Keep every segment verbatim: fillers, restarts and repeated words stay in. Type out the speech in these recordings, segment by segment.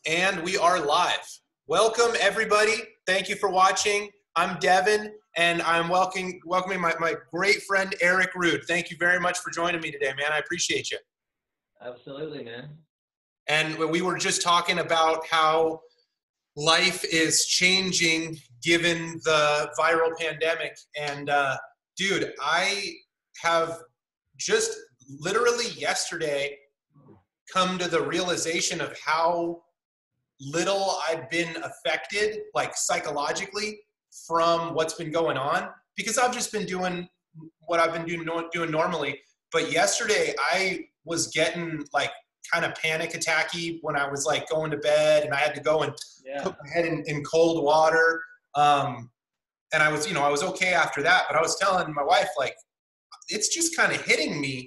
And we are live. Welcome, everybody. Thank you for watching. I'm Devin, and I'm welcoming, welcoming my, my great friend, Eric Rude. Thank you very much for joining me today, man. I appreciate you. Absolutely, man. And we were just talking about how life is changing given the viral pandemic. And, uh, dude, I have just literally yesterday come to the realization of how little I've been affected, like psychologically, from what's been going on, because I've just been doing what I've been doing, doing normally. But yesterday I was getting like kind of panic attacky when I was like going to bed and I had to go and Yeah. put my head in, in cold water. Um, and I was, you know, I was okay after that, but I was telling my wife, like, it's just kind of hitting me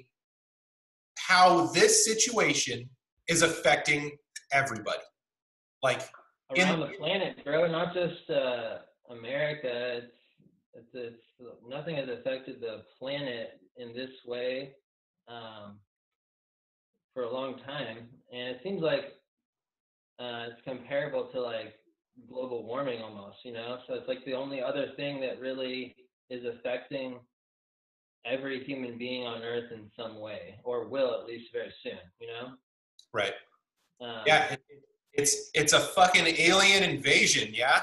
how this situation is affecting everybody. Like around in, the planet, bro, not just uh, America. It's, it's, it's nothing has affected the planet in this way um, for a long time, and it seems like uh, it's comparable to like global warming almost, you know. So it's like the only other thing that really is affecting every human being on Earth in some way, or will at least very soon, you know. right. Um, Yeah. It, it's, it's a fucking alien invasion. Yeah.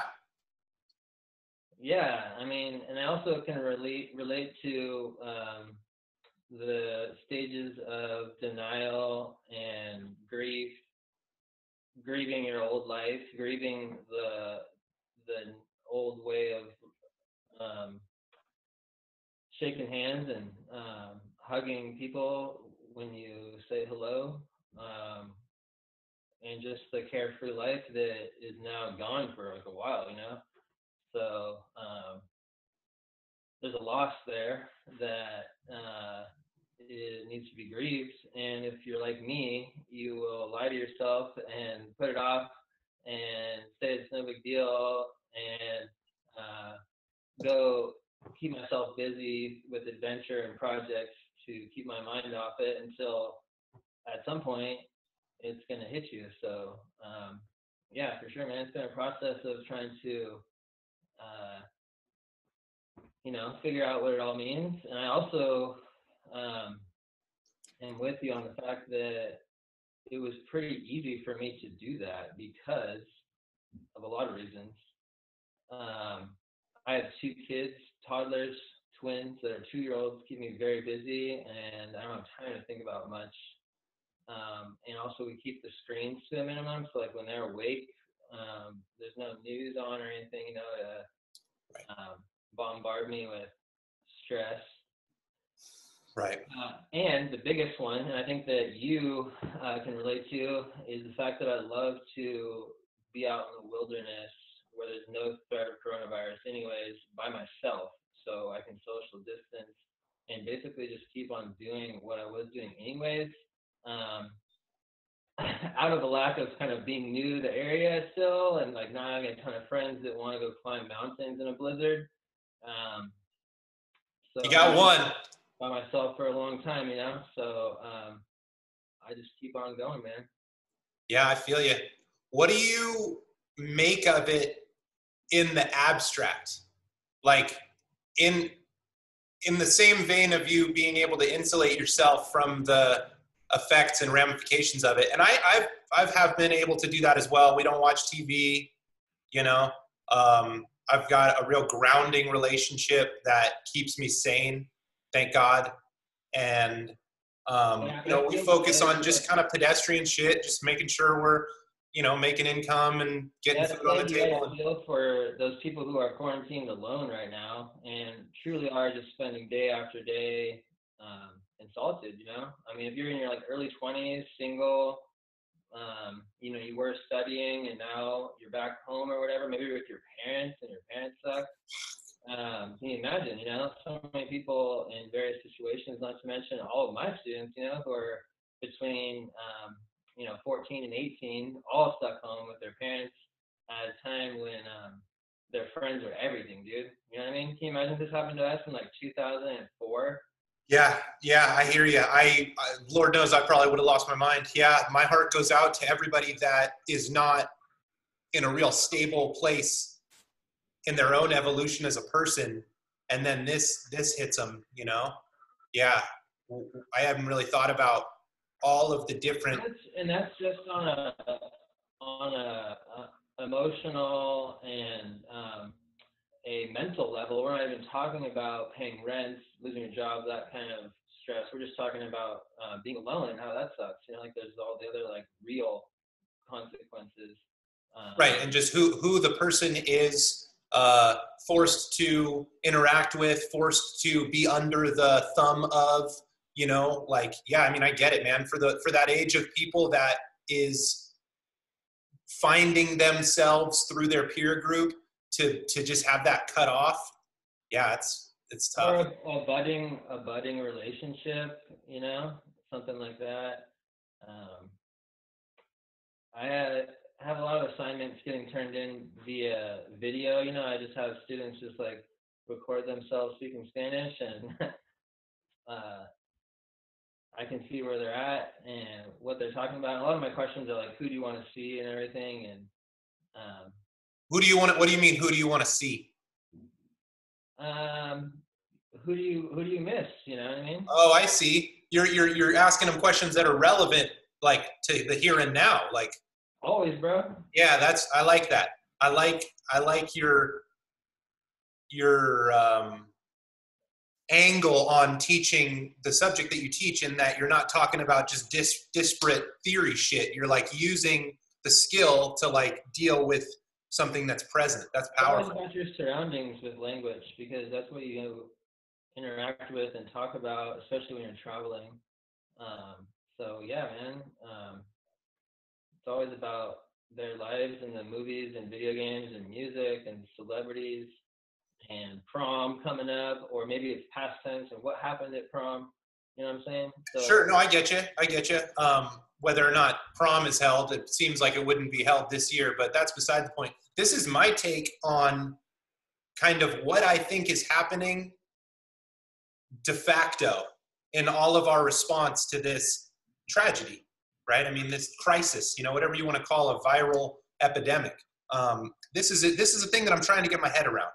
Yeah, I mean, and I also can relate relate to um, the stages of denial and grief, grieving your old life, grieving the the old way of um, shaking hands and um, hugging people when you say hello, um, and just the carefree life that is now gone for like a while, you know. So. Um, there's a loss there that uh, it needs to be grieved. And if you're like me, you will lie to yourself and put it off and say it's no big deal and uh, go keep myself busy with adventure and projects to keep my mind off it until at some point it's going to hit you. So, um, yeah, for sure, man. It's been a process of trying to uh, you know, figure out what it all means. And I also um, am with you on the fact that it was pretty easy for me to do that because of a lot of reasons. Um, I have two kids, toddlers, twins that are two-year-olds, keep me very busy, and I don't have time to think about much. Um, and also, we keep the screens to a minimum, so like when they're awake, um, there's no news on or anything, you know, to um, bombard me with stress. Right. Uh, and the biggest one, and I think that you uh, can relate to, is the fact that I love to be out in the wilderness where there's no threat of coronavirus, anyways, by myself. So I can social distance and basically just keep on doing what I was doing, anyways. Um, out of the lack of kind of being new to the area still, and like not having a ton of friends that want to go climb mountains in a blizzard. Um, so You I've got been one. by myself for a long time, you know. So um, I just keep on going, man. Yeah, I feel you. What do you make of it in the abstract? Like in in the same vein of you being able to insulate yourself from the effects and ramifications of it. And I, I've I've have been able to do that as well. We don't watch T V, you know. Um, I've got a real grounding relationship that keeps me sane, thank God. And um, Yeah, you I know, we feel the focus on same. just kind of pedestrian shit, just making sure we're, you know, making income and getting Yeah, food on the same. You guys table. And, feel for those people who are quarantined alone right now and truly are just spending day after day um, in solitude. You know, I mean, if you're in your like early twenties, single, um, you know, you were studying and now you're back home or whatever, maybe with your parents and your parents suck. Um, can you imagine, you know, so many people in various situations, not to mention all of my students, you know, who are between, um, you know, fourteen and eighteen, all stuck home with their parents at a time when um, their friends are everything, dude. You know what I mean? Can you imagine if this happened to us in like two thousand four? Yeah, yeah, I hear you. I, I, Lord knows, I probably would have lost my mind. Yeah, my heart goes out to everybody that is not in a real stable place in their own evolution as a person, and then this this hits them. You know? Yeah, I haven't really thought about all of the different. That's, and that's just on a on a, a emotional and um, a mental level. We're not even talking about paying rent, losing your job, that kind of stress. We're just talking about uh, being alone and how that sucks. You know, like there's all the other like real consequences. Um, Right, and just who who the person is uh, forced to interact with, forced to be under the thumb of, you know, like, yeah, I mean, I get it, man. For the for that age of people that is finding themselves through their peer group to to just have that cut off, yeah, it's it's or tough. a, a budding a budding relationship, you know, something like that. Um, I had, have a lot of assignments getting turned in via video. You know, I just have students just like record themselves speaking Spanish, and uh, I can see where they're at and what they're talking about. A lot of my questions are like, who do you want to see and everything, and um, Who do you want to, what do you mean, who do you want to see? um, who do you who do you miss? You know what I mean? Oh, I see. You're you're you're asking them questions that are relevant, like to the here and now. Like, Always, bro. yeah, that's I like that. I like I like your your um, angle on teaching the subject that you teach, in that you're not talking about just dis, disparate theory shit. You're like using the skill to like deal with something that's present. That's Always powerful. about your surroundings with language, because that's what you interact with and talk about, especially when you're traveling. Um, so yeah, man, um, it's always about their lives and the movies and video games and music and celebrities and prom coming up, or maybe it's past tense and what happened at prom. You know what I'm saying? So Sure. No, I get you. I get you. Um, whether or not prom is held, it seems like it wouldn't be held this year, but that's beside the point. This is my take on kind of what I think is happening de facto in all of our response to this tragedy, right? I mean, this crisis, you know, whatever you want to call a viral epidemic. Um, this is a, this is a thing that I'm trying to get my head around.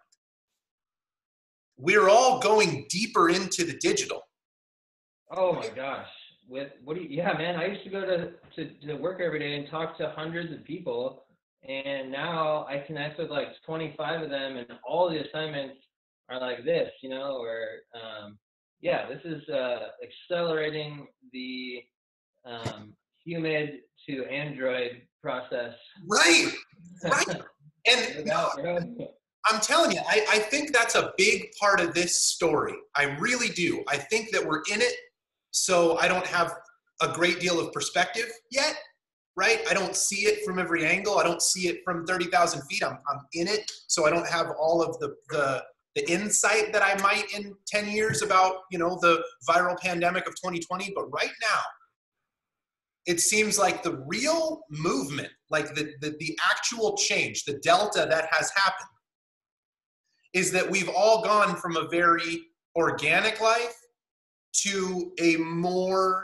We're all going deeper into the digital. oh my gosh, with what do you, yeah, man, I used to go to, to, to work every day and talk to hundreds of people, and now I connect with like twenty-five of them, and all the assignments are like this, you know, or um, yeah, this is uh, accelerating the um, humid to Android process. Right, right. And Look no, out, bro. I'm telling you, I, I think that's a big part of this story. I really do. I think that we're in it, so I don't have a great deal of perspective yet, right? I don't see it from every angle. I don't see it from thirty thousand feet. I'm, I'm in it, so I don't have all of the, the, the insight that I might in ten years about, you know, the viral pandemic of twenty twenty. But right now, it seems like the real movement, like the, the, the actual change, the delta that has happened, is that we've all gone from a very organic life to a more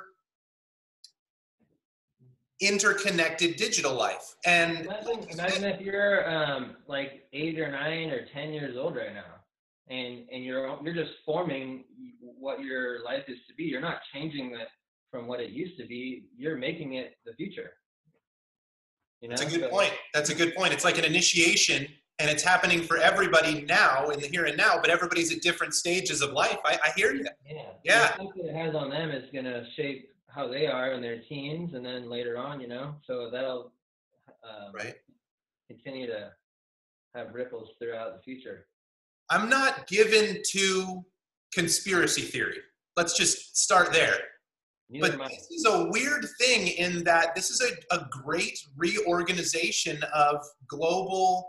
interconnected digital life. And Imagine, imagine if you're um, like eight or nine or ten years old right now, and and you're you're just forming what your life is to be. You're not changing it from what it used to be. You're making it the future. You know, that's a good so, point. That's a good point. It's like an initiation, and it's happening for everybody now in the here and now, but everybody's at different stages of life. I, I hear you. yeah, Yeah. the effect that it has on them is gonna shape how they are in their teens, and then later on, you know. So that'll um, Right. continue to have ripples throughout the future. I'm not given to conspiracy theory. Let's just start there. Neither But am I. this is a weird thing in that this is a, a great reorganization of global,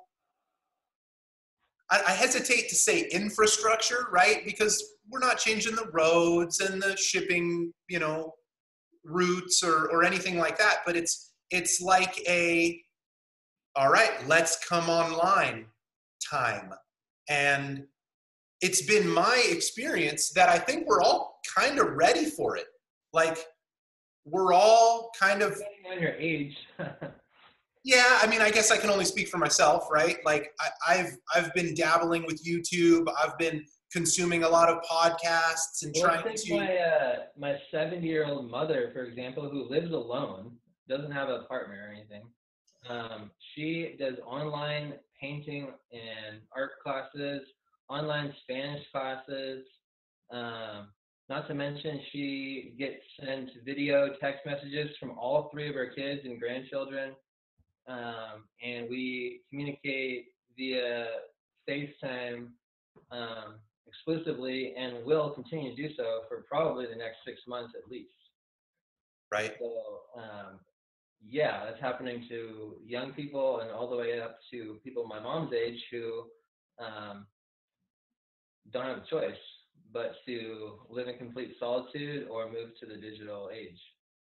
I, I hesitate to say infrastructure, right? Because we're not changing the roads and the shipping, you know, routes or, or anything like that. But it's it's like a, all right, let's come online time. And it's been my experience that I think we're all kind of ready for it. Like, we're all kind of Depending on your age. yeah. I mean, I guess I can only speak for myself, right? Like, I, I've I've been dabbling with YouTube. I've been consuming a lot of podcasts and Well, trying let's to. take my uh, my seventy-year-old mother, for example, who lives alone, doesn't have a partner or anything. Um, she does online painting and art classes, online Spanish classes. Um, not to mention, she gets sent video text messages from all three of her kids and grandchildren, um, and we communicate via FaceTime um, exclusively, and will continue to do so for probably the next six months at least. Right. So, um, yeah, that's happening to young people and all the way up to people my mom's age who um, don't have a choice but to live in complete solitude or move to the digital age.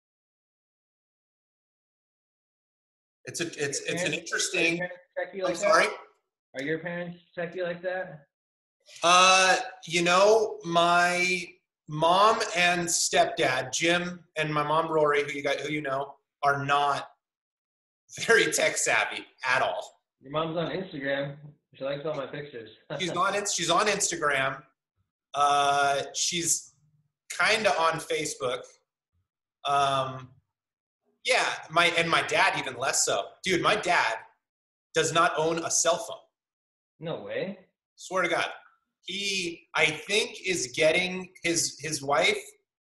It's a it's Your it's an parents- interesting. Are your parents techie I'm like sorry. that? Are your parents techie like that? Uh, you know, my mom and stepdad, Jim, and my mom Rory, who you got, who you know, are not very tech savvy at all. Your mom's on Instagram. She likes all my pictures. She's on it. She's on Instagram. Uh, she's kind of on Facebook. Um, yeah, my and my dad even less so. Dude, my dad does not own a cell phone. No way. Swear to God. He, I think, is getting his his wife.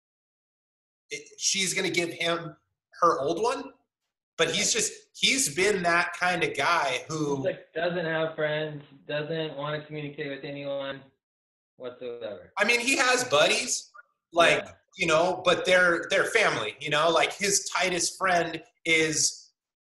It, she's gonna give him her old one, but he's just he's been that kind of guy who He's like doesn't have friends, doesn't want to communicate with anyone whatsoever. I mean, he has buddies, like Yeah. you know, but they're they're family. You know, like his tightest friend is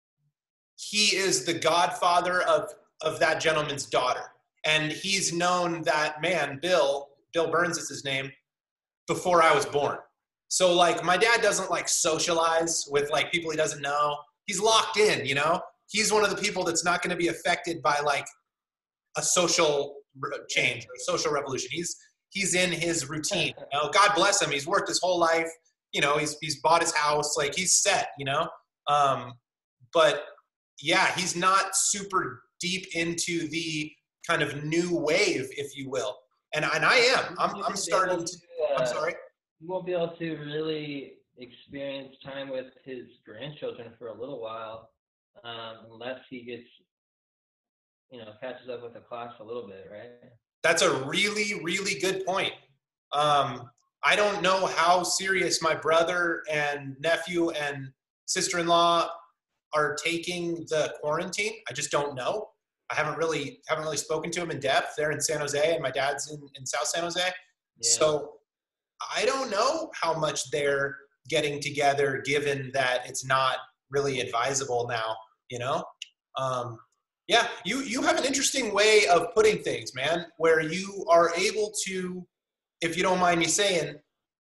he is the godfather of of that gentleman's daughter. And he's known that man, Bill, Bill Burns is his name, before I was born. So like my dad doesn't like socialize with like people he doesn't know. He's locked in, you know? He's one of the people that's not going to be affected by like a social change or a social revolution. He's he's in his routine. You know? God bless him. He's worked his whole life. You know, he's he's bought his house. Like he's set, you know? Um, but yeah, he's not super deep into the kind of new wave, if you will. And and I am. I'm I'm starting to. I'm sorry. He won't be able to really experience time with his grandchildren for a little while, um, unless he gets, you know, catches up with the class a little bit, right? That's a really really good point. Um, I don't know how serious my brother and nephew and sister-in-law are taking the quarantine. I just don't know. I haven't really haven't really spoken to him in depth. They're in San Jose, and my dad's in, in South San Jose. Yeah. So I don't know how much they're getting together, given that it's not really advisable now. You know, um, yeah. You you have an interesting way of putting things, man, where you are able to, if you don't mind me saying,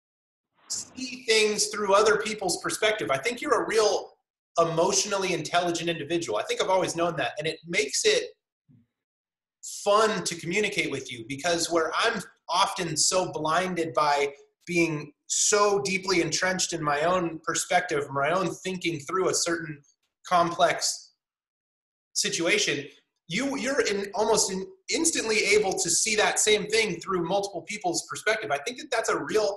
see things through other people's perspective. I think you're a real emotionally intelligent individual. I think I've always known that, and it makes it fun to communicate with you, because where I'm often so blinded by being so deeply entrenched in my own perspective, my own thinking through a certain complex situation, you you're in almost in, instantly able to see that same thing through multiple people's perspective. I think that that's a real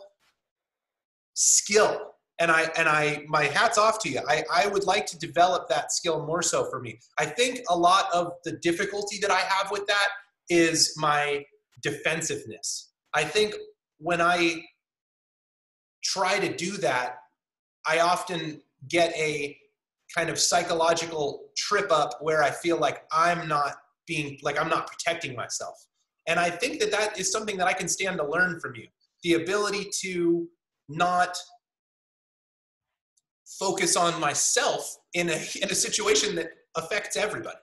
skill. And I, and I, my hat's off to you. I, I would like to develop that skill more so for me. I think a lot of the difficulty that I have with that is my defensiveness. I think when I try to do that, I often get a kind of psychological trip up where I feel like I'm not being, like I'm not protecting myself. And I think that that is something that I can stand to learn from you. The ability to not focus on myself in a in a situation that affects everybody.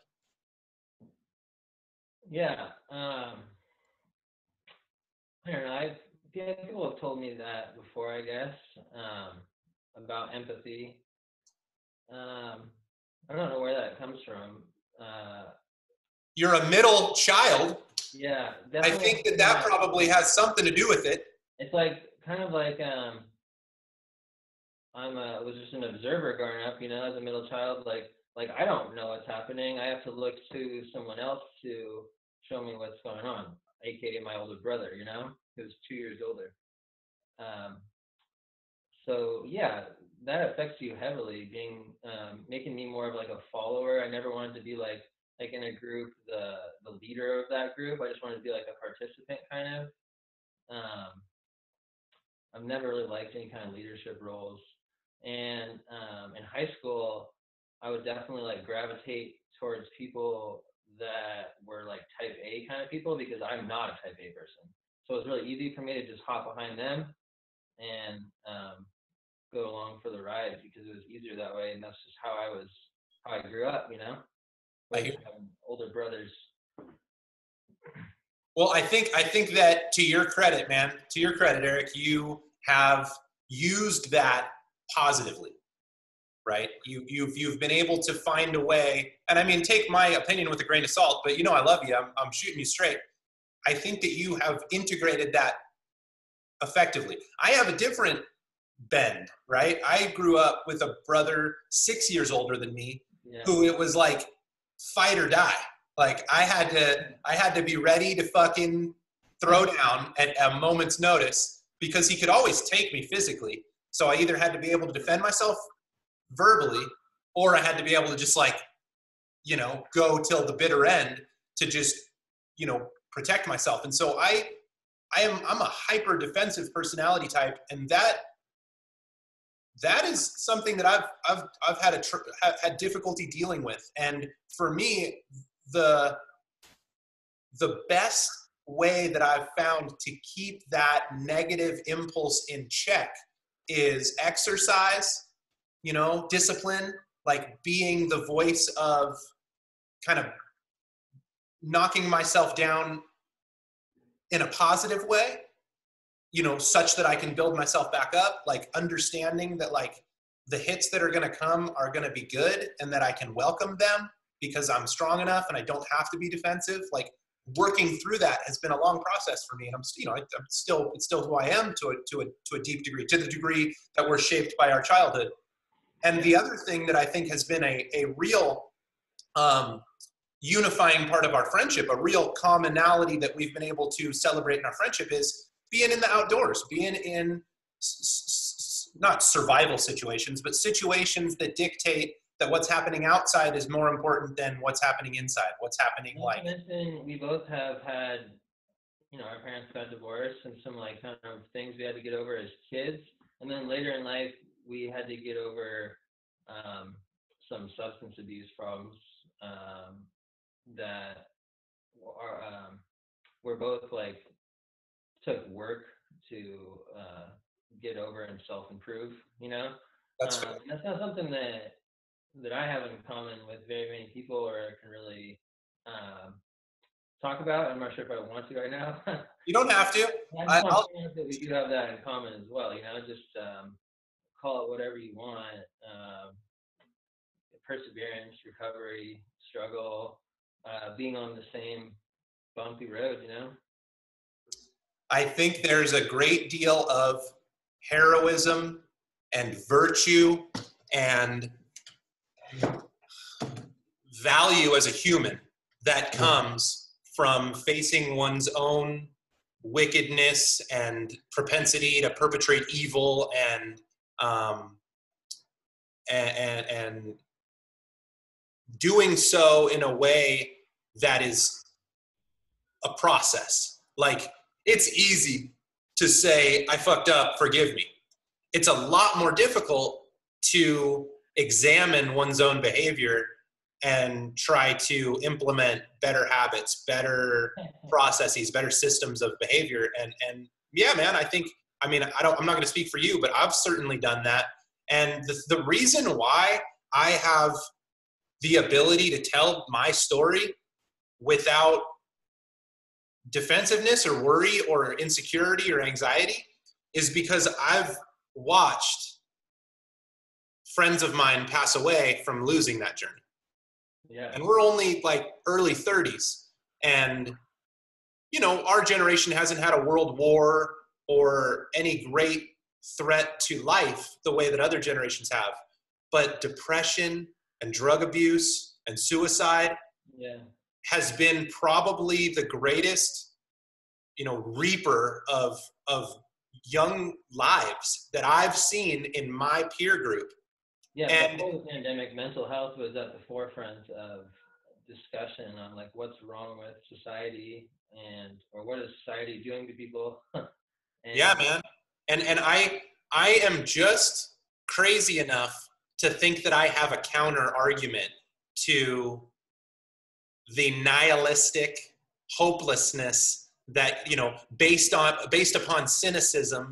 Yeah, um, I don't know. I've yeah, people have told me that before, I guess, um, about empathy. Um, I don't know where that comes from. Uh, You're a middle child. yeah, I definitely. think that that probably has something to do with it. It's like kind of like um, I'm a, was just an observer growing up, you know, as a middle child. Like, like I don't know what's happening. I have to look to someone else to show me what's going on, aka my older brother, you know, who's two years older. Um, so yeah, that affects you heavily. Being um, making me more of like a follower. I never wanted to be like like in a group, the the leader of that group. I just wanted to be like a participant, kind of. Um, I've never really liked any kind of leadership roles. And um, in high school, I would definitely like gravitate towards people that were like type A kind of people, because I'm not a type A person. So it was really easy for me to just hop behind them and um, go along for the ride, because it was easier that way. And that's just how I was, how I grew up, you know, with having older brothers. Well, I think I think that to your credit, man, to your credit, Eric, you have used that positively, right? You, you've you've been able to find a way, and I mean, take my opinion with a grain of salt, but you know I love you. I'm I'm shooting you straight. I think that you have integrated that effectively. I have a different bend, right? I grew up with a brother six years older than me, yeah. who it was like fight or die. Like I had to, I had to be ready to fucking throw down at a moment's notice, because he could always take me physically. So I either had to be able to defend myself verbally, or I had to be able to just like, you know, go till the bitter end to just, you know, protect myself. And so I, I am, I'm a hyper defensive personality type, and that, that is something that I've, I've, I've had a, tr- had difficulty dealing with. And for me, the, the best way that I've found to keep that negative impulse in check is exercise, you know, discipline, like being the voice of kind of knocking myself down in a positive way, you know, such that I can build myself back up, like understanding that like the hits that are going to come are going to be good, and that I can welcome them because I'm strong enough and I don't have to be defensive. Like working through that has been a long process for me. And I'm, you know, I'm still, it's still who I am to a, to a, to a deep degree, to the degree that we're shaped by our childhood. And the other thing that I think has been a, a real um, unifying part of our friendship, a real commonality that we've been able to celebrate in our friendship, is being in the outdoors, being in s- s- not survival situations, but situations that dictate that what's happening outside is more important than what's happening inside. What's happening Not like. to mention, we both have had, you know, our parents got divorced, and some like kind of things we had to get over as kids. And then later in life, we had to get over um, some substance abuse problems um, that are, um, we're both like took work to uh, get over and self-improve, you know? That's um, that's not something that that I have in common with very many people, or can really um, talk about. I'm not sure if I want to right now. You don't have to. I just want that we do have that in common as well, you know, just um, call it whatever you want. Um, perseverance, recovery, struggle, uh, being on the same bumpy road, you know? I think there's a great deal of heroism and virtue and value as a human that comes from facing one's own wickedness and propensity to perpetrate evil, and um, and, and, and doing so in a way that is a process. Like, it's easy to say, I fucked up, forgive me. It's a lot more difficult to examine one's own behavior and try to implement better habits, better processes, better systems of behavior. And, and yeah, man, I think, I mean, I don't, I'm not going to speak for you, but I've certainly done that. And the, the reason why I have the ability to tell my story without defensiveness or worry or insecurity or anxiety is because I've watched friends of mine pass away from losing that journey. Yeah. And we're only like early thirties. And, you know, our generation hasn't had a world war or any great threat to life the way that other generations have. But depression and drug abuse and suicide Yeah. has been probably the greatest, you know, reaper of of young lives that I've seen in my peer group. Yeah, And before the pandemic, mental health was at the forefront of discussion on like what's wrong with society and or what is society doing to people. yeah, and man. And and I I am just crazy enough to think that I have a counter argument to the nihilistic hopelessness that, you know, based on based upon cynicism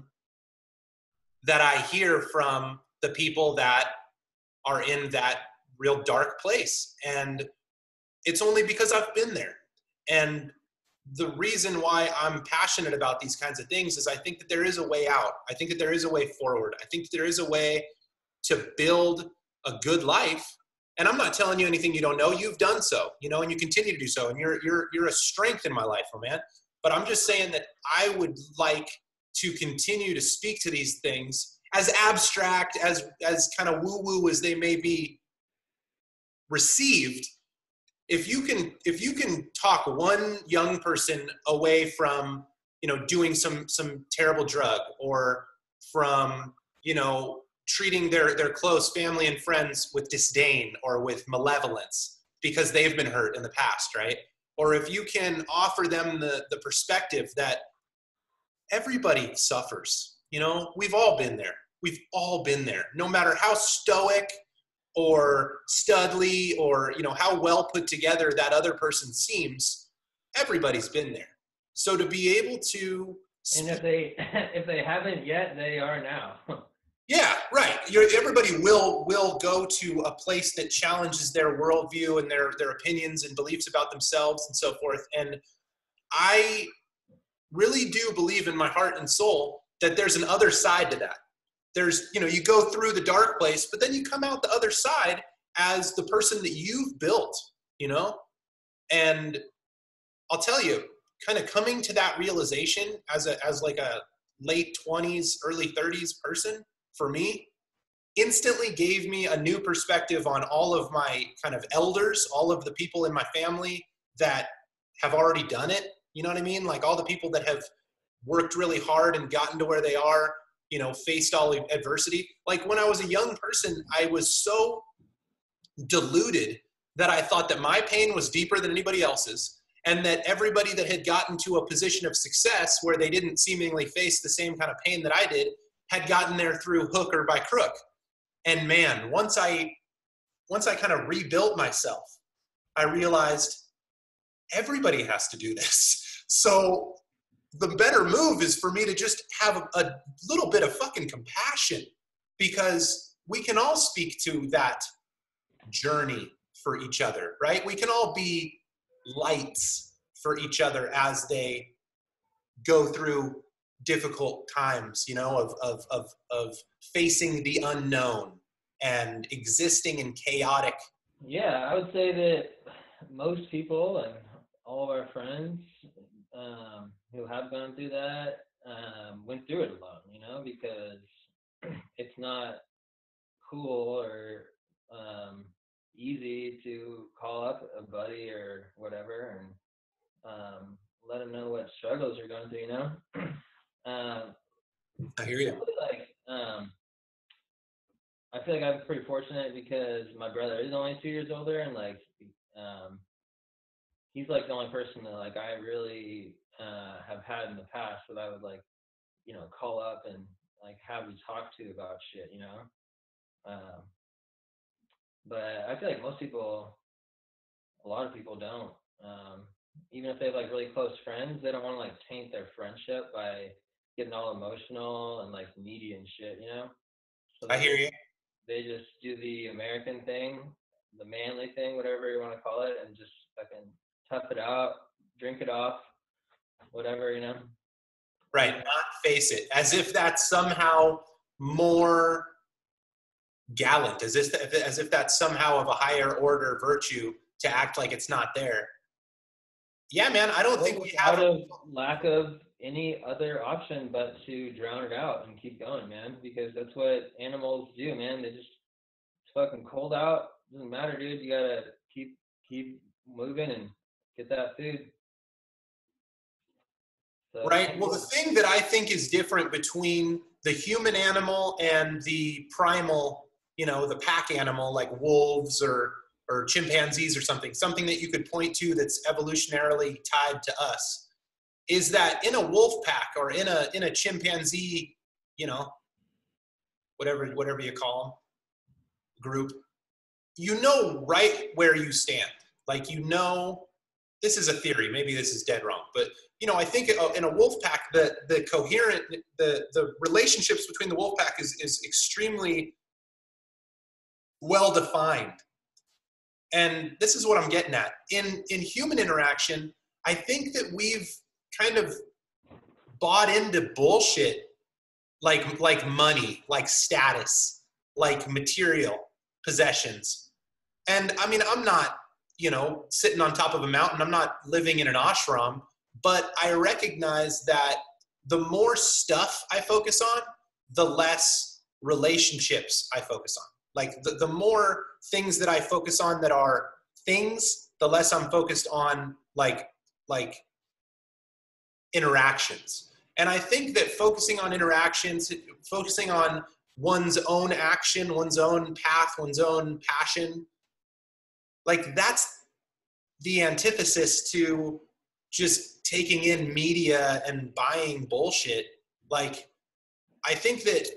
that I hear from the people that are in that real dark place. And it's only because I've been there. And the reason why I'm passionate about these kinds of things is I think that there is a way out. I think that there is a way forward. I think that there is a way to build a good life. And I'm not telling you anything you don't know. You've done so, you know, and you continue to do so. And you're you're you're a strength in my life, oh man. But I'm just saying that I would like to continue to speak to these things as abstract, as as kind of woo-woo as they may be received. If you can if you can talk one young person away from, you know, doing some some terrible drug, or from, you know, treating their their close family and friends with disdain or with malevolence because they've been hurt in the past, right? Or if you can offer them the the perspective that everybody suffers, you know, we've all been there. We've all been there. No matter how stoic or studly or, you know, how well put together that other person seems, everybody's been there. So to be able to and if they if they haven't yet, they are now. yeah, right. You're, everybody will will go to a place that challenges their worldview and their their opinions and beliefs about themselves and so forth. And I really do believe in my heart and soul that there's an other side to that. There's, you know, you go through the dark place, but then you come out the other side as the person that you've built, you know? And I'll tell you, kind of coming to that realization as a as like a late twenties, early thirties person, for me, instantly gave me a new perspective on all of my kind of elders, all of the people in my family that have already done it. You know what I mean? Like all the people that have worked really hard and gotten to where they are, you know, faced all adversity. Like when I was a young person, I was so deluded that I thought that my pain was deeper than anybody else's, and that everybody that had gotten to a position of success where they didn't seemingly face the same kind of pain that I did had gotten there through hook or by crook. And man, once I once I kind of rebuilt myself, I realized everybody has to do this. So the better move is for me to just have a, a little bit of fucking compassion, because we can all speak to that journey for each other, right? We can all be lights for each other as they go through difficult times, you know, of, of, of, of facing the unknown and existing in chaotic. Yeah, I would say that most people and all of our friends um, who have gone through that um, went through it alone, you know, because it's not cool or um, easy to call up a buddy or whatever and um, let them know what struggles you're going through, you know. um, I hear you. like, um, I feel like I'm pretty fortunate because my brother is only two years older, and like, um, he's like the only person that like I really uh, have had in the past that I would like, you know, call up and like have you talk to about shit, you know. Um, but I feel like most people, a lot of people don't. Um, even if they have like really close friends, they don't want to like taint their friendship by getting all emotional and like needy and shit, you know. So I hear you. They just do the American thing, the manly thing, whatever you want to call it, and just fucking tough it out, drink it off, whatever, you know. Right, not face it, as if that's somehow more gallant, as if as if that's somehow of a higher order virtue to act like it's not there. yeah, man, I don't Or think we just have out a, of lack of any other option but to drown it out and keep going, man. Because that's what animals do, man. They just it's fucking cold out. Doesn't matter, dude. You gotta keep keep moving and get that food. So right? Well, the thing that I think is different between the human animal and the primal, you know, the pack animal like wolves or or chimpanzees or something, something that you could point to that's evolutionarily tied to us, is that in a wolf pack or in a in a chimpanzee, you know, whatever whatever you call them, group, you know right where you stand. Like you know, this is a theory. Maybe this is dead wrong, but you know, I think in a wolf pack, the the coherent, the the relationships between the wolf pack is is extremely well defined. And this is what I'm getting at. In in human interaction, I think that we've kind of bought into bullshit like like money, like status, like material possessions. And I mean, I'm not, you know, sitting on top of a mountain. I'm not living in an ashram, but I recognize that the more stuff I focus on, the less relationships I focus on. Like the, the more things that I focus on that are things, the less I'm focused on like like interactions. And I think that focusing on interactions, focusing on one's own action, one's own path, one's own passion, like that's the antithesis to just taking in media and buying bullshit. Like, I think that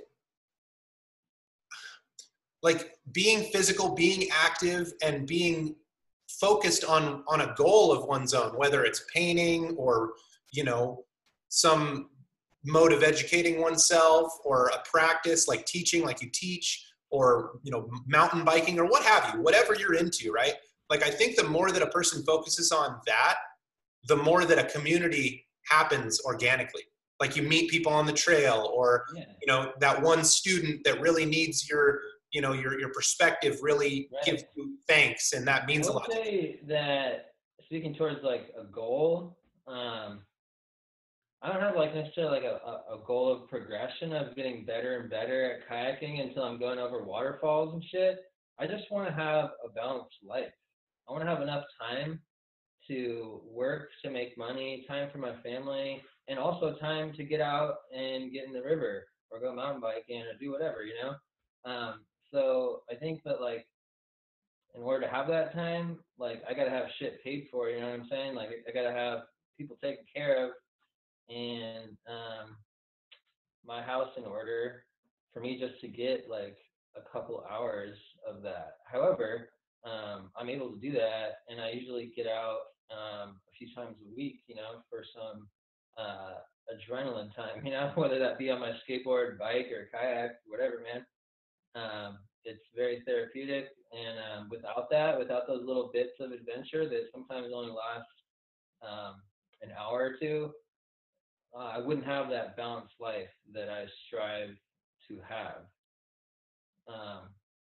like being physical, being active, and being focused on on a goal of one's own, whether it's painting or, you know, some mode of educating oneself, or a practice like teaching, like you teach, or, you know, mountain biking or what have you, whatever you're into, right? Like, I think the more that a person focuses on that, the more that a community happens organically. Like you meet people on the trail, or, yeah, you know, that one student that really needs your, you know, your, your perspective really gives right. you thanks. And that I means a would lot. say that speaking towards like a goal, um, I don't have like necessarily like a, a, a goal of progression of getting better and better at kayaking until I'm going over waterfalls and shit. I just want to have a balanced life. I want to have enough time to work to make money, time for my family, and also time to get out and get in the river or go mountain biking or do whatever, you know? Um, so I think that like in order to have that time, like I gotta have shit paid for, you know what I'm saying? Like I gotta have people taken care of and um my house in order for me just to get like a couple hours of that. However, um, I'm able to do that, and I usually get out um, a few times a week, you know, for some uh, adrenaline time, you know, whether that be on my skateboard, bike, or kayak, whatever, man. Um, it's very therapeutic, and um, without that, without those little bits of adventure that sometimes only last um, an hour or two, uh, I wouldn't have that balanced life that I strive to have. Um,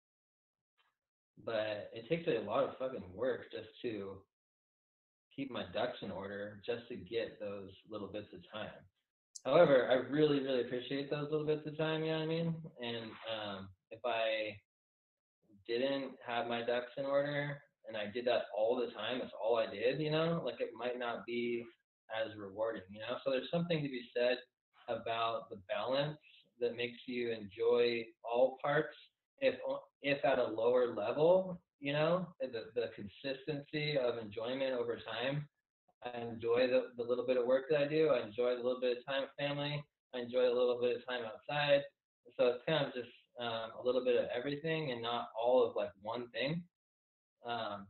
but it takes a lot of fucking work just to keep my ducks in order, just to get those little bits of time. However, I really, really appreciate those little bits of time. You know what I mean? And um, if I didn't have my ducks in order and I did that all the time, that's all I did. You know, like it might not be as rewarding. You know, so there's something to be said about the balance that makes you enjoy all parts, if if at a lower level, you know, the the consistency of enjoyment over time. I enjoy the, the little bit of work that I do. I enjoy the little bit of time with family. I enjoy a little bit of time outside. So it's kind of just um, a little bit of everything and not all of like one thing. Um,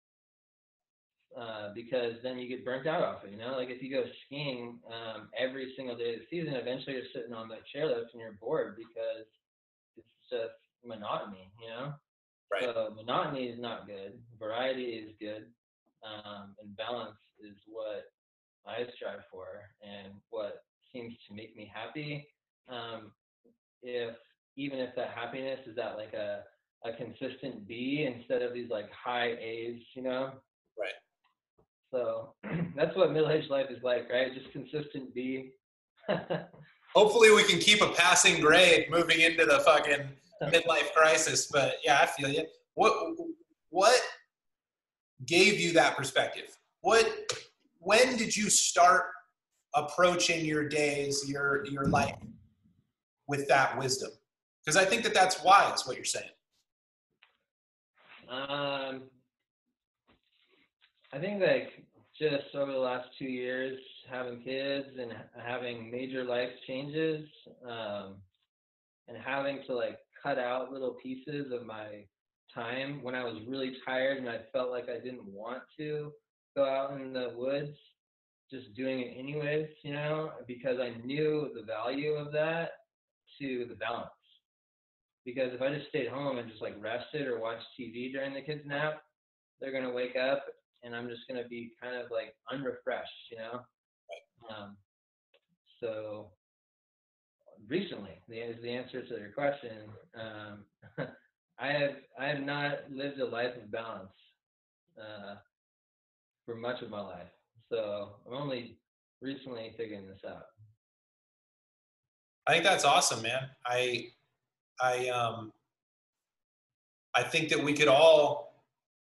uh, because then you get burnt out off it. You know, like if you go skiing um, every single day of the season, eventually you're sitting on that chairlift and you're bored because it's just monotony. You know, Right. so monotony is not good. Variety is good, um, and balance is what I strive for and what seems to make me happy. Um, if even if that happiness is at like a a consistent B instead of these like high A's, you know. Right. So that's what middle-aged life is like, right? Just consistent being. Hopefully we can keep a passing grade moving into the fucking midlife crisis. But yeah, I feel you. What what gave you that perspective? What when did you start approaching your days, your your life with that wisdom? Because I think that that's wise, what you're saying. Um, I think like just over the last two years, having kids and having major life changes, um, and having to like cut out little pieces of my time when I was really tired and I felt like I didn't want to go out in the woods, just doing it anyways, you know, because I knew the value of that to the balance. Because if I just stayed home and just like rested or watched T V during the kids' nap, they're gonna wake up and I'm just gonna be kind of like unrefreshed, you know. Um, so recently, the is the answer to your question. Um, I have I have not lived a life of balance uh, for much of my life, so I'm only recently figuring this out. I think that's awesome, man. I I um I think that we could all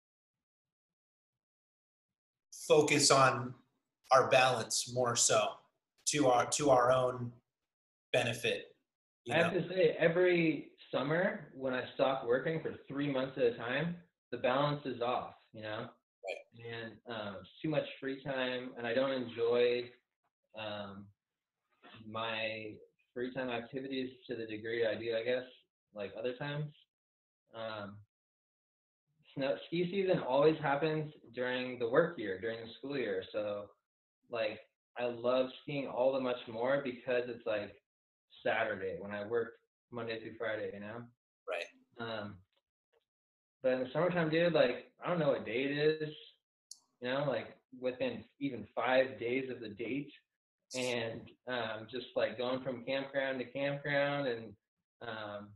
focus on our balance more so to our to our own benefit. You I know? have to say, every summer when I stop working for three months at a time, the balance is off, you know, Right. and um, it's too much free time, and I don't enjoy um, my free time activities to the degree I do, I guess, like other times. Um, snow, ski season always happens during the work year, during the school year. So, like, I love skiing all the much more because it's like Saturday when I work Monday through Friday, you know? Right. Um, but in the summertime, dude, like, I don't know what date it is, you know, like within even five days of the date, and um, just like going from campground to campground, and um,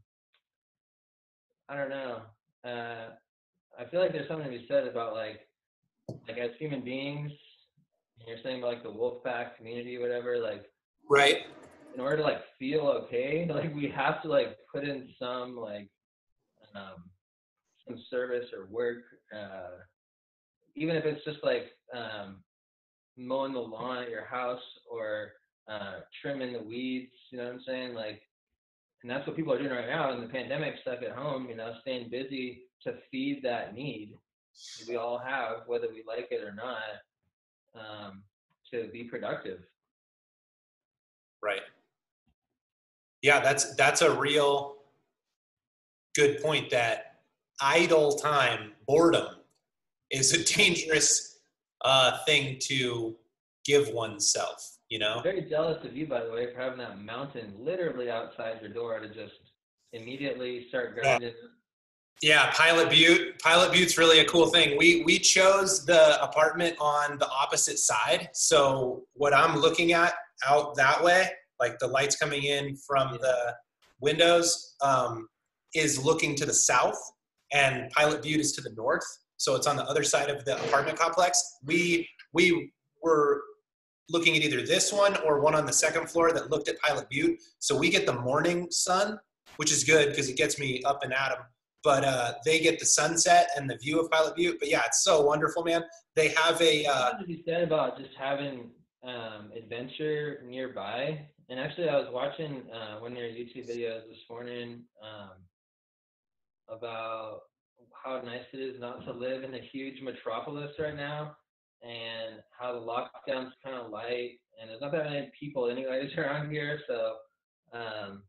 I don't know. Uh, I feel like there's something to be said about like like as human beings, and you're saying about like the wolf pack community, whatever. Like Right. in order to like feel okay, like we have to like put in some like um, some service or work, uh, even if it's just like um, mowing the lawn at your house or uh, trimming the weeds. You know what I'm saying? Like, and that's what people are doing right now in the pandemic, stuck at home. You know, staying busy to feed that need we all have, whether we like it or not, um, to be productive. Right. Yeah, that's that's a real good point, that idle time, boredom, is a dangerous uh, thing to give oneself, you I'm know? very jealous of you, by the way, for having that mountain literally outside your door to just immediately start Yeah. grinding. Yeah, Pilot Butte. Pilot Butte's really a cool thing. We we chose the apartment on the opposite side. So what I'm looking at out that way, like the lights coming in from Yeah. the windows, um, is looking to the south, and Pilot Butte is to the north. So it's on the other side of the apartment complex. We we were looking at either this one or one on the second floor that looked at Pilot Butte. So we get the morning sun, which is good because it gets me up and at 'em. But uh, they get the sunset and the view of Pilot Butte. But yeah, it's so wonderful, man. They have a uh, Something to be said about just having um, adventure nearby. And actually, I was watching uh, one of your YouTube videos this morning um, about how nice it is not to live in a huge metropolis right now, and how the lockdown's kind of light, and there's not that many people anyways around here. So, um,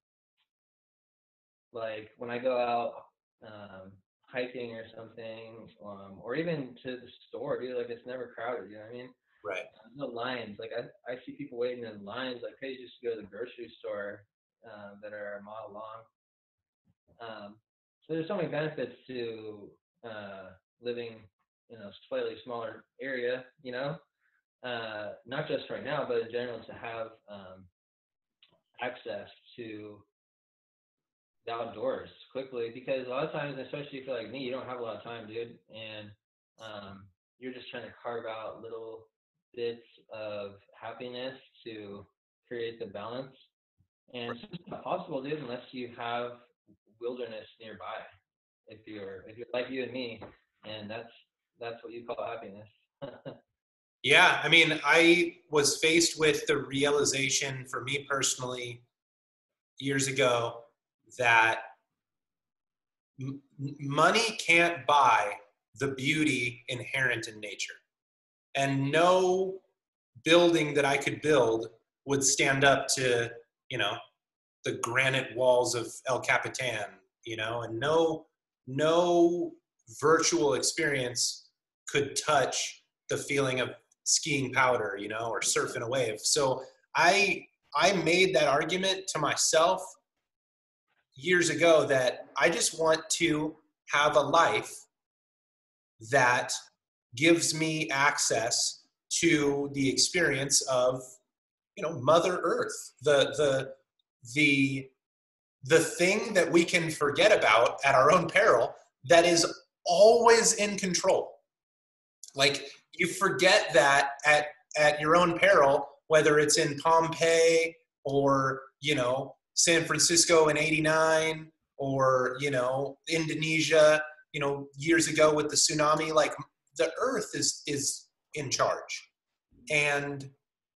like when I go out um, hiking or something, um, or even to the store, dude, like it's never crowded. You know what I mean? right, There's no lines. Like I, I see people waiting in lines like hey, just go to the grocery store um, that are a mile long. Um, so there's so many benefits to uh, living in a slightly smaller area, you know, uh, not just right now, but in general to have um, access to the outdoors quickly, because a lot of times, especially if you're like me, you don't have a lot of time, dude. And um, you're just trying to carve out little bits of happiness to create the balance. And it's just not possible, dude, unless you have wilderness nearby. If you're if you're like you and me, and that's that's what you call happiness. Yeah, I mean, I was faced with the realization for me personally years ago that m- money can't buy the beauty inherent in nature. And no building that I could build would stand up to, you know, the granite walls of El Capitan, you know, and no, no virtual experience could touch the feeling of skiing powder, you know, or surfing a wave. So I, I made that argument to myself years ago that I just want to have a life that gives me access to the experience of, you know, Mother Earth, the the the the thing that we can forget about at our own peril, that is always in control. Like, you forget that at at your own peril, whether it's in Pompeii or, you know, San Francisco in eighty-nine, or, you know, Indonesia, you know, years ago with the tsunami. Like, the earth is is in charge. And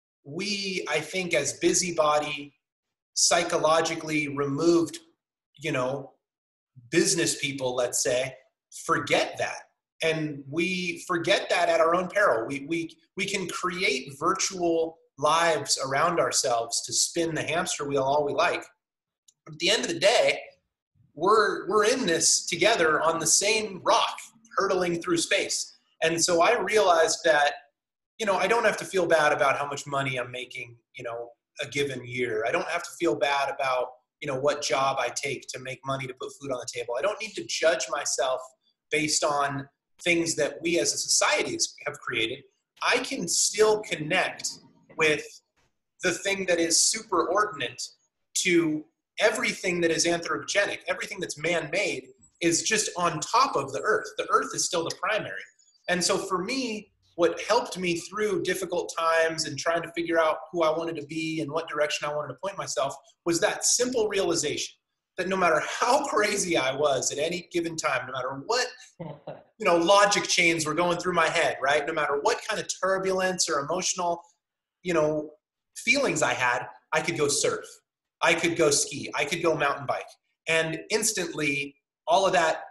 we, I think, as busybody, psychologically removed, you know, business people, let's say, forget that. And we forget that at our own peril. We, we, we can create virtual lives around ourselves to spin the hamster wheel all we like. But at the end of the day, we're, we're in this together on the same rock, hurtling through space. And so I realized that, you know, I don't have to feel bad about how much money I'm making, you know, a given year. I don't have to feel bad about, you know, what job I take to make money to put food on the table. I don't need to judge myself based on things that we as a society have created. I can still connect with the thing that is superordinate to everything that is anthropogenic. Everything that's man-made is just on top of the earth. The earth is still the primary. And so for me, what helped me through difficult times and trying to figure out who I wanted to be and what direction I wanted to point myself was that simple realization that no matter how crazy I was at any given time, no matter what, you know, logic chains were going through my head, right? No matter what kind of turbulence or emotional, you know, feelings I had, I could go surf. I could go ski. I could go mountain bike. And instantly, all of that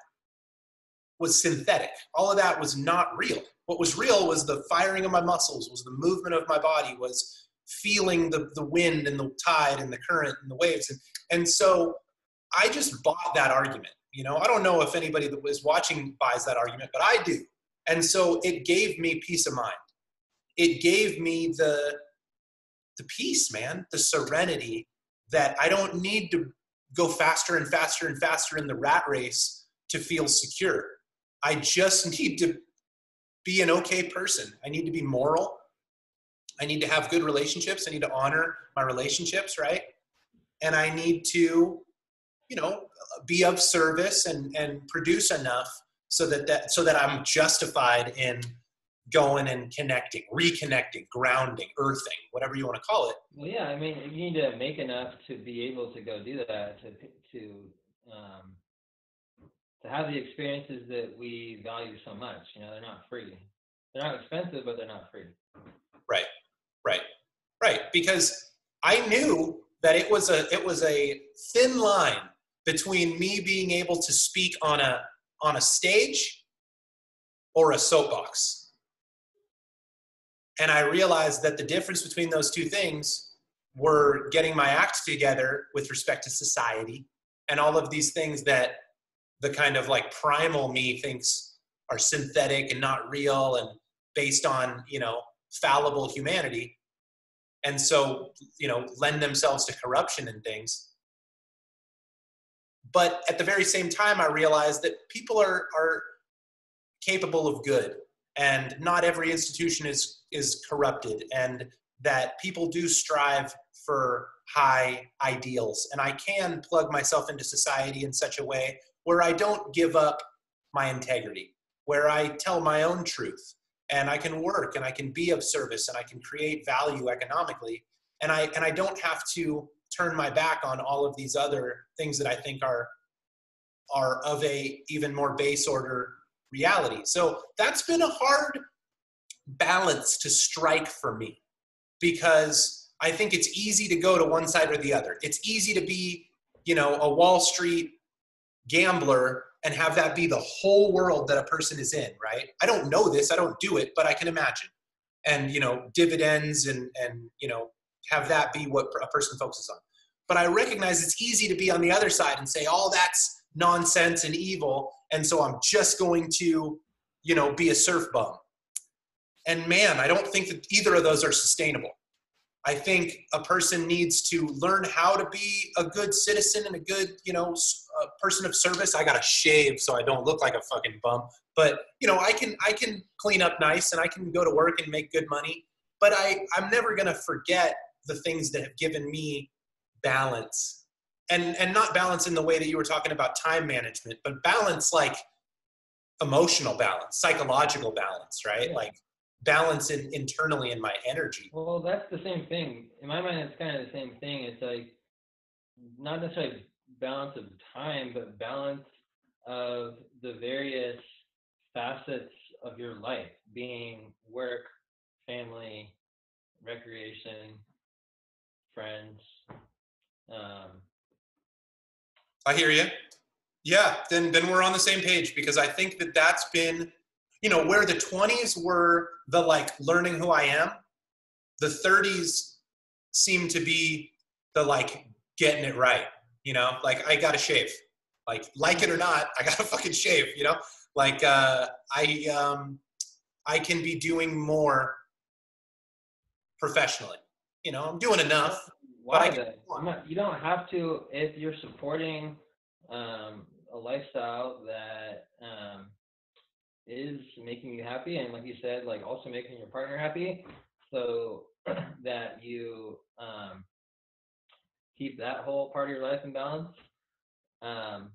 was synthetic. All of that was not real. What was real was the firing of my muscles, was the movement of my body, was feeling the, the wind and the tide and the current and the waves. And, and so I just bought that argument. You know, I don't know if anybody that was watching buys that argument, but I do. And so it gave me peace of mind. It gave me the, the peace, man, the serenity that I don't need to go faster and faster and faster in the rat race to feel secure. I just need to be an okay person. I need to be moral. I need to have good relationships. I need to honor my relationships, right? And I need to, you know, be of service and, and produce enough so that, that so that I'm justified in going and connecting, reconnecting, grounding, earthing, whatever you want to call it. Well, yeah, I mean, you need to make enough to be able to go do that, to to um, to have the experiences that we value so much. You know, they're not free. They're not expensive, but they're not free. Right, right, right. Because I knew that it was a it was a thin line between me being able to speak on a on a stage or a soapbox. And I realized that the difference between those two things were getting my act together with respect to society and all of these things that the kind of like primal me thinks are synthetic and not real and based on, you know, fallible humanity. And so, you know, lend themselves to corruption and things. But at the very same time, I realized that people are, are capable of good, and not every institution is, is corrupted, and that people do strive for high ideals. And I can plug myself into society in such a way where I don't give up my integrity, where I tell my own truth, and I can work and I can be of service and I can create value economically. And I, and I don't have to turn my back on all of these other things that I think are, are of a even more base order reality. So that's been a hard balance to strike for me, because I think it's easy to go to one side or the other. It's easy to be, you know, a Wall Street gambler and have that be the whole world that a person is in, right? I don't know this, I don't do it, but I can imagine. And, you know, dividends and, and, you know, have that be what a person focuses on. But I recognize it's easy to be on the other side and say, oh, that's nonsense and evil, and so I'm just going to, you know, be a surf bum. And man, I don't think that either of those are sustainable. I think a person needs to learn how to be a good citizen and a good, you know, a person of service. I got to shave so I don't look like a fucking bum. But, you know, I can I can clean up nice and I can go to work and make good money. But I, I'm never going to forget the things that have given me balance. And, and not balance in the way that you were talking about time management, but balance like emotional balance, psychological balance, right? Yeah. Like balance in, internally in my energy. Well, that's the same thing. In my mind, it's kind of the same thing. It's like not necessarily balance of time, but balance of the various facets of your life, being work, family, recreation, friends. Um, I hear you. Yeah, then then we're on the same page, because I think that that's been, you know, where the twenties were the like learning who I am, the thirties seem to be the like getting it right, you know, like I gotta shave, like like it or not, I gotta fucking shave, you know, like uh, I um, I can be doing more professionally, you know, I'm doing enough, but I why can then? do more. I'm not, you don't have to if you're supporting um, a lifestyle that um, is making you happy, and like you said, like also making your partner happy, so that you um, keep that whole part of your life in balance. Um,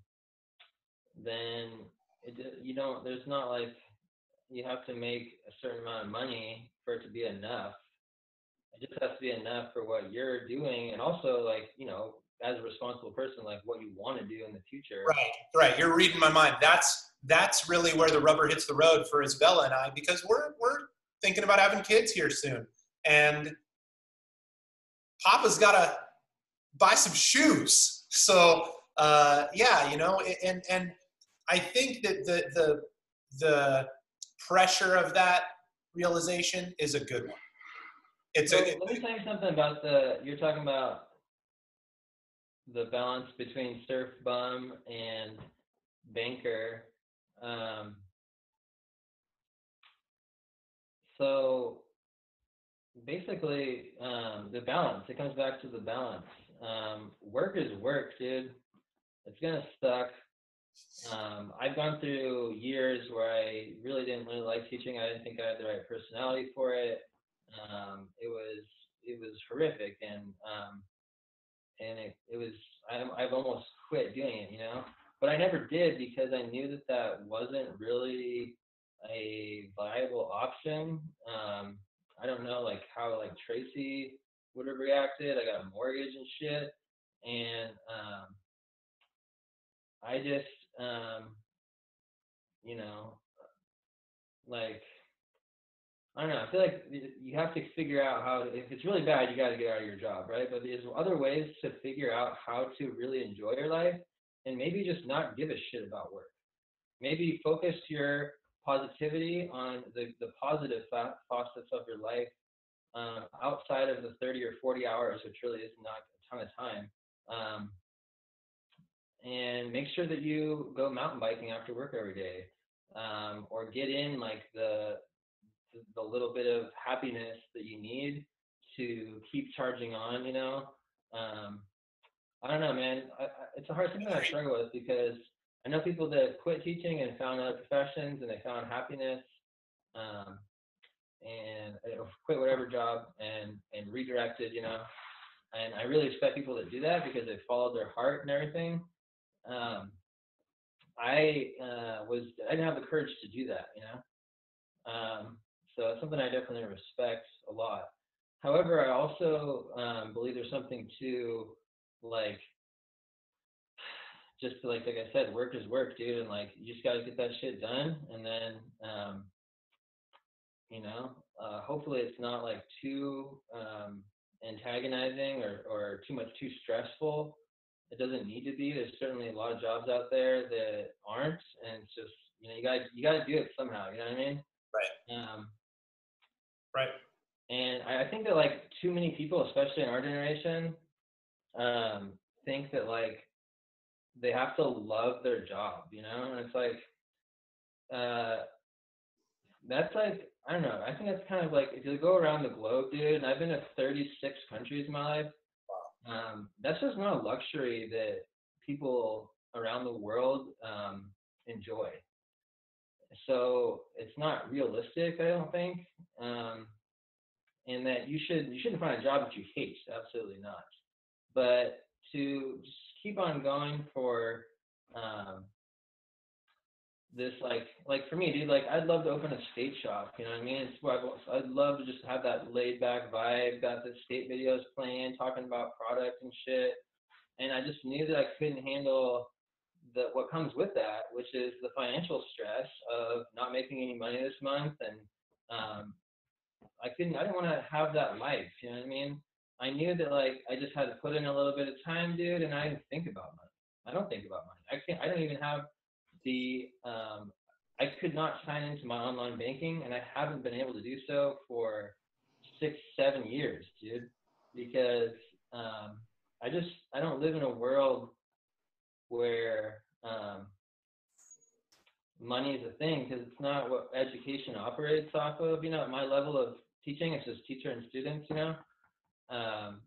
then it, you don't. There's not like you have to make a certain amount of money for it to be enough. It just has to be enough for what you're doing, and also like you know, as a responsible person, like what you want to do in the future. Right, right. You're reading my mind. That's that's really where the rubber hits the road for Isabella and I, because we're we're thinking about having kids here soon, and Papa's got to buy some shoes. So uh, yeah, you know, and and I think that the the the pressure of that realization is a good one. It's So a it, let me tell you something about the. You're talking about the balance between surf bum and banker. Um, so basically, um, the balance. It comes back to the balance. Um, work is work, dude. It's gonna suck. Um, I've gone through years where I really didn't really like teaching. I didn't think I had the right personality for it. Um, it was it was horrific, and um, and it, it was I, I've almost quit doing it, you know. But I never did because I knew that that wasn't really a viable option. Um, I don't know like how like Tracy would have reacted. I got a mortgage and shit, and um, I just um, you know like I don't know. I feel like you have to figure out how. To, if it's really bad, you got to get out of your job, right? But there's other ways to figure out how to really enjoy your life, and maybe just not give a shit about work. Maybe focus your positivity on the the positive facets of your life um, outside of the thirty or forty hours, which really is not a ton of time. Um, and make sure that you go mountain biking after work every day, um, or get in like the the little bit of happiness that you need to keep charging on, you know. Um, I don't know, man. I, I, it's a hard thing that I struggle with because I know people that quit teaching and found other professions and they found happiness, um, and uh, quit whatever job and and redirected, you know. And I really respect people that do that because they followed their heart and everything. Um, I uh, was I didn't have the courage to do that, you know. Um, So it's something I definitely respect a lot. However, I also um, believe there's something to like just to, like like I said, work is work, dude, and like you just gotta get that shit done, and then um, you know, uh, hopefully it's not like too um, antagonizing or or too much too stressful. It doesn't need to be. There's certainly a lot of jobs out there that aren't, and it's just you know you got you got to do it somehow. You know what I mean? Right. Um, Right. and I, I think that like too many people, especially in our generation, um, think that like they have to love their job, you know? And it's like uh, that's like I don't know. I think that's kind of like if you go around the globe, dude. And I've been to thirty-six countries in my life. Um, that's just not a luxury that people around the world um, enjoy. So it's not realistic, I don't think. Um, and that you should you shouldn't find a job that you hate. Absolutely not. But to just keep on going for um, this, like like for me, dude, like I'd love to open a skate shop. You know what I mean? It's what I've, I'd love to just have that laid back vibe. Got the skate videos playing, talking about product and shit. And I just knew that I couldn't handle the what comes with that, which is the financial stress of not making any money this month, and um, I couldn't, I didn't want to have that life. You know what I mean? I knew that like I just had to put in a little bit of time, dude, and I didn't think about money. I don't think about money. I can't. I don't even have the. Um, I could not sign into my online banking, and I haven't been able to do so for six, seven years, dude, because um, I just I don't live in a world where um, money is a thing because it's not what education operates off of. You know, at my level of teaching, it's just teacher and students. You know, um,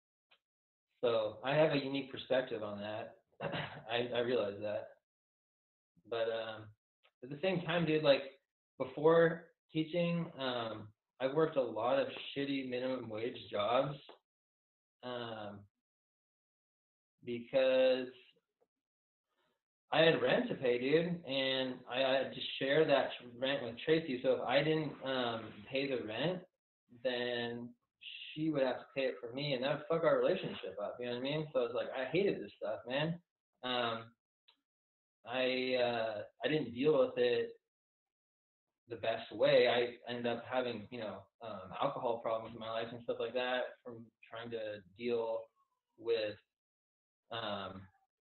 so I have a unique perspective on that. I, I realize that, but um, at the same time, dude, like before teaching, um, I've worked a lot of shitty minimum wage jobs um, because I had rent to pay, dude, and I had to share that rent with Tracy. So if I didn't um, pay the rent, then she would have to pay it for me, and that would fuck our relationship up. You know what I mean? So I was like, I hated this stuff, man. Um, I uh, I didn't deal with it the best way. I ended up having, you know, um, alcohol problems in my life and stuff like that from trying to deal with um,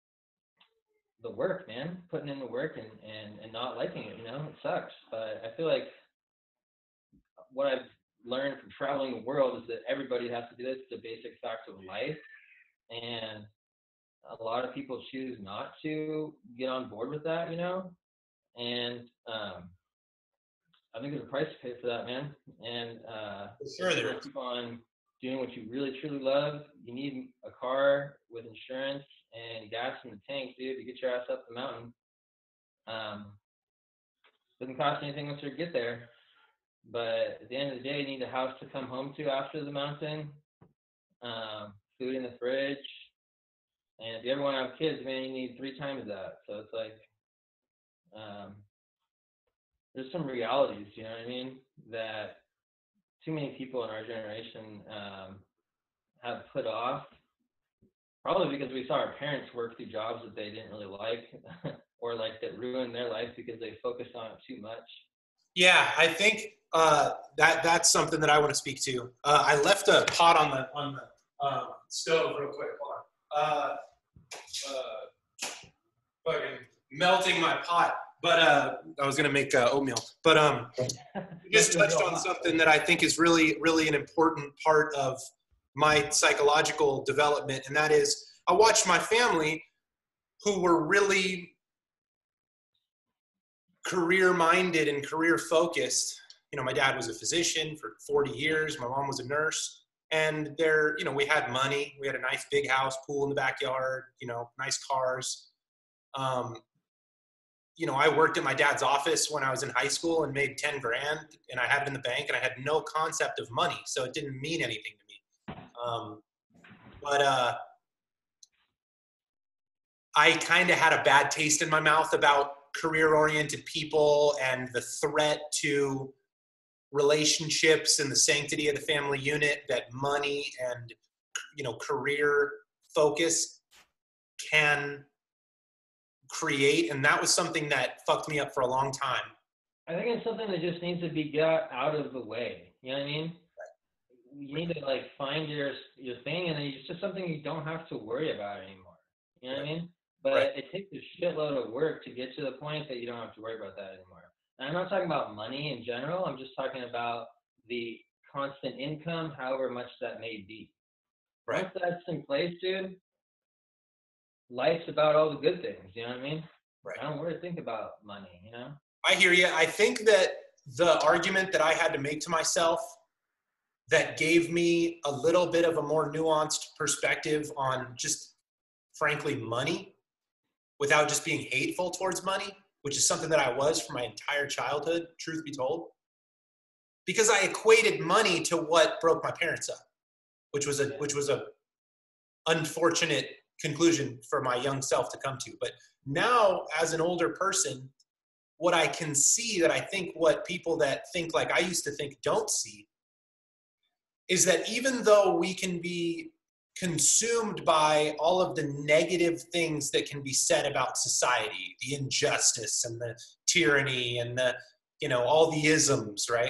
the work, man, putting in the work and, and, and not liking it, you know, it sucks. But I feel like what I've learned from traveling the world is that everybody has to do this. It's a basic fact of life. And a lot of people choose not to get on board with that, you know, and um, I think there's a price to pay for that, man. And uh, Sure, if you there want is. to keep on doing what you really truly love, you need a car with insurance and gas in the tank, dude, to get your ass up the mountain. Um, doesn't cost anything once you get there, but at the end of the day, you need a house to come home to after the mountain, um, food in the fridge, and if you ever want to have kids, man, you need three times that. So it's like um, there's some realities, you know what I mean, that too many people in our generation um, have put off, probably because we saw our parents work through jobs that they didn't really like, or like that ruined their life because they focused on it too much. Yeah, I think uh, that that's something that I want to speak to. Uh, I left a pot on the on the um, stove real quick. Hold on. Uh, uh, fucking melting my pot. But uh, I was gonna make uh, oatmeal. But um, you just touched on something that I think is really, really an important part of my psychological development, and that is I watched my family who were really career-minded and career-focused. You know, my dad was a physician for forty years. My mom was a nurse. And they're, you know, we had money. We had a nice big house, pool in the backyard, you know, nice cars. Um, you know, I worked at my dad's office when I was in high school and made ten grand, and I had it in the bank, and I had no concept of money, so it didn't mean anything to me. Um, but uh, I kind of had a bad taste in my mouth about career-oriented people and the threat to relationships and the sanctity of the family unit that money and, you know, career focus can create. And that was something that fucked me up for a long time. I think it's something that just needs to be got out of the way. You know what I mean? You need to like find your your thing, and it's just something you don't have to worry about anymore. You know what I mean? But Right. it takes a shitload of work to get to the point that you don't have to worry about that anymore. And I'm not talking about money in general. I'm just talking about the constant income, however much that may be. Right. Once that's in place, dude, life's about all the good things. You know what I mean? Right. I don't really think about money. You know? I hear you. I think that the argument that I had to make to myself that gave me a little bit of a more nuanced perspective on just, frankly, money without just being hateful towards money, which is something that I was for my entire childhood, truth be told, because I equated money to what broke my parents up, which was a which was a unfortunate conclusion for my young self to come to. But now, as an older person, what I can see that I think what people that think like I used to think don't see is that even though we can be consumed by all of the negative things that can be said about society, the injustice and the tyranny and the, you know, all the isms, right?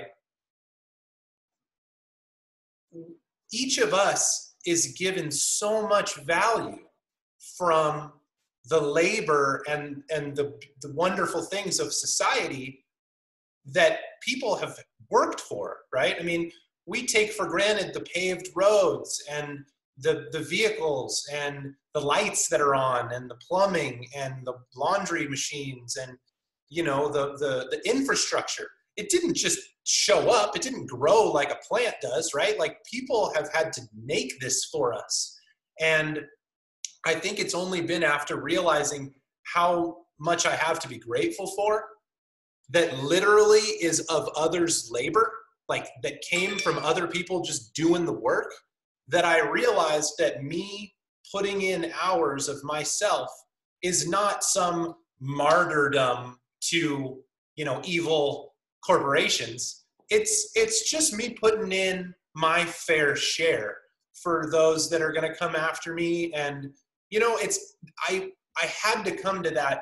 Each of us is given so much value from the labor and, and the, the wonderful things of society that people have worked for, right? I mean, we take for granted the paved roads and the, the vehicles and the lights that are on and the plumbing and the laundry machines and, you know, the, the, the infrastructure. It didn't just show up. It didn't grow like a plant does, right? Like people have had to make this for us. And I think it's only been after realizing how much I have to be grateful for that literally is of others' labor, like that came from other people just doing the work, that I realized that me putting in hours of myself is not some martyrdom to, you know, evil corporations. It's, it's just me putting in my fair share for those that are going to come after me. And, you know, it's, I, I had to come to that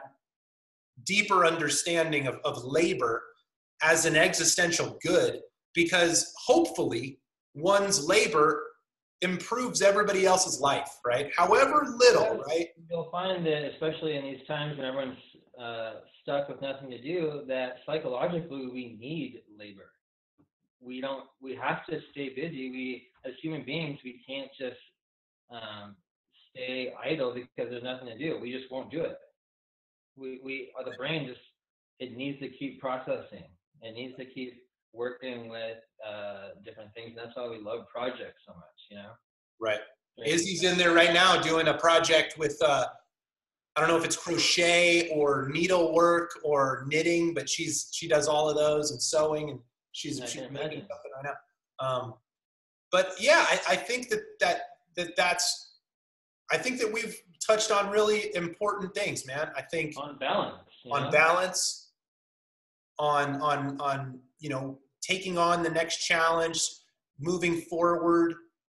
deeper understanding of, of labor as an existential good, because hopefully one's labor improves everybody else's life, right? However little, right? You'll find that, especially in these times when everyone's uh, stuck with nothing to do, that psychologically we need labor. We don't, we have to stay busy. We, as human beings, we can't just um, stay idle because there's nothing to do. We just won't do it. We, we, the brain just, it needs to keep processing. It needs to keep working with uh, different things. And that's why we love projects so much, you know? Right. Izzy's in there right now doing a project with, uh, I don't know if it's crochet or needlework or knitting, but she's, she does all of those and sewing, and she's, she's making something right now. Um, but yeah, I, I think that, that, that that's, I think that we've touched on really important things, man. I think on balance, on know? balance, on, on, on, you know, taking on the next challenge, moving forward,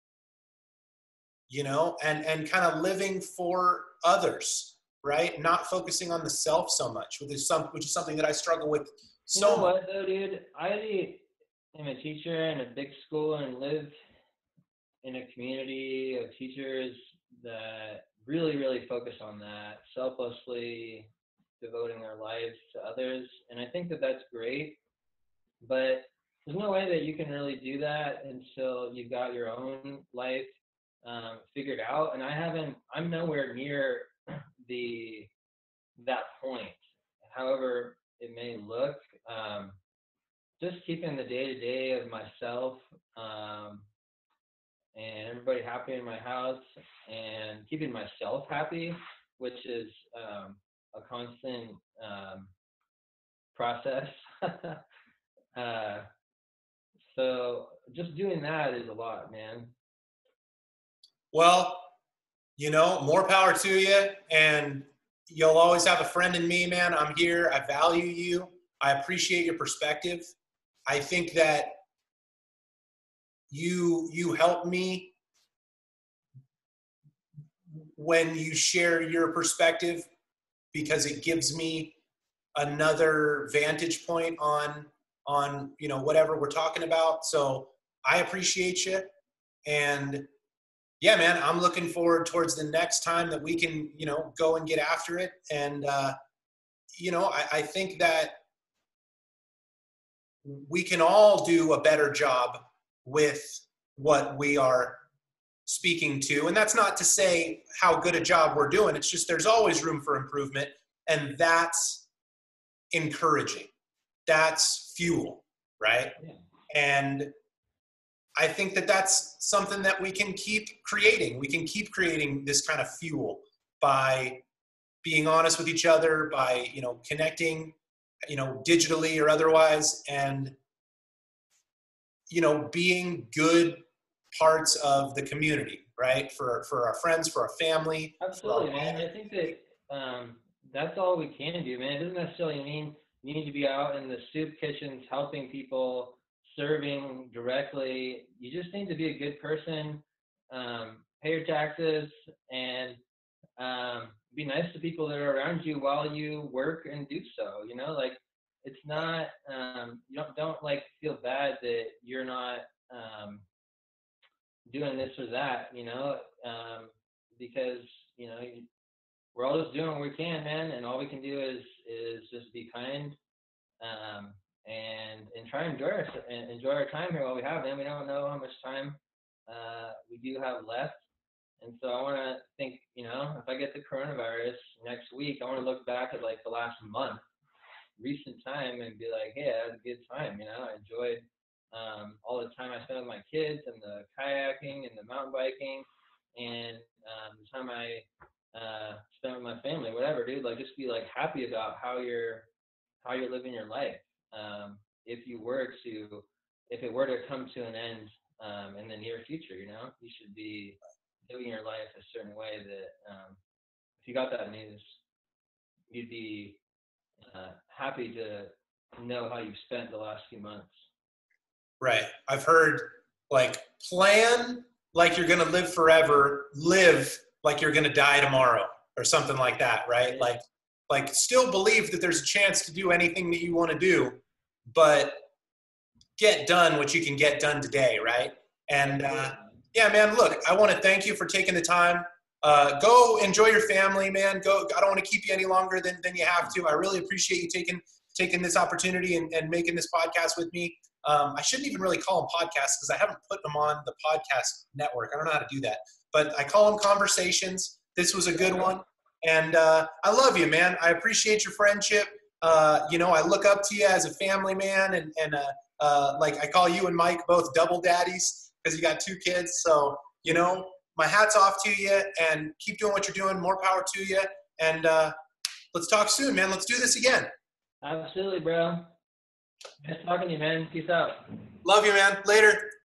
you know, and, and kind of living for others, right? Not focusing on the self so much, which is some, which is something that I struggle with so you know much. What though, dude? I am a teacher in a big school and live in a community of teachers that really, really focus on that, selflessly devoting their lives to others. And I think that that's great, but there's no way that you can really do that until you've got your own life um, figured out. And I haven't, I'm nowhere near the, that point, however it may look. Um, just keeping the day-to-day of myself um, and everybody happy in my house, and keeping myself happy, which is um, a constant um, process. uh, so just doing that is a lot, man. Well, you know, more power to you, and you'll always have a friend in me, man. I'm here. I value you. I appreciate your perspective. I think that you you help me when you share your perspective, because it gives me another vantage point on on you know whatever we're talking about. So I appreciate you, and yeah, man, I'm looking forward towards the next time that we can you know go and get after it. And uh, you know I, I think that we can all do a better job with what we are speaking to. And that's not to say how good a job we're doing. It's just there's always room for improvement. And that's encouraging. That's fuel, right? Yeah. And I think that that's something that we can keep creating. We can keep creating this kind of fuel by being honest with each other, by, you know, connecting, you know, digitally or otherwise, and, you know, being good parts of the community, right? For for our friends, for our family. Absolutely, man. I think that um, that's all we can do, man. It doesn't necessarily mean you need to be out in the soup kitchens helping people, serving directly. You just need to be a good person, um, pay your taxes, and um, be nice to people that are around you while you work and do so. You know, like it's not um, you don't don't like feel bad that you're not um, doing this or that. You know, um, because you know you, we're all just doing what we can, man, and all we can do is is just be kind um, and and try and enjoy our and enjoy our time here while we have, man. We don't know how much time uh, we do have left. And so I want to think, you know, if I get the coronavirus next week, I want to look back at like the last month, recent time, and be like, hey, I had a good time. You know, I enjoyed um, all the time I spent with my kids and the kayaking and the mountain biking and um, the time I uh, spent with my family, whatever, dude. Like, just be like happy about how you're how you're living your life. Um, if you were to, if it were to come to an end um, in the near future, you know, you should be living your life a certain way that um, if you got that news, you'd be uh, happy to know how you've spent the last few months. Right. I've heard like plan like you're going to live forever, live like you're going to die tomorrow or something like that. Right. Yeah. Like, like still believe that there's a chance to do anything that you want to do, but get done what you can get done today. Right. And, uh, yeah, man, look, I want to thank you for taking the time. Uh, go enjoy your family, man. Go. I don't want to keep you any longer than, than you have to. I really appreciate you taking taking this opportunity and, and making this podcast with me. Um, I shouldn't even really call them podcasts because I haven't put them on the podcast network. I don't know how to do that. But I call them conversations. This was a good one. And uh, I love you, man. I appreciate your friendship. Uh, you know, I look up to you as a family man. And, and uh, uh, like I call you and Mike both double daddies, because you got two kids. So, you know, my hat's off to you, and keep doing what you're doing. More power to you. And uh, let's talk soon, man. Let's do this again. Absolutely, bro. Nice talking to you, man. Peace out. Love you, man. Later.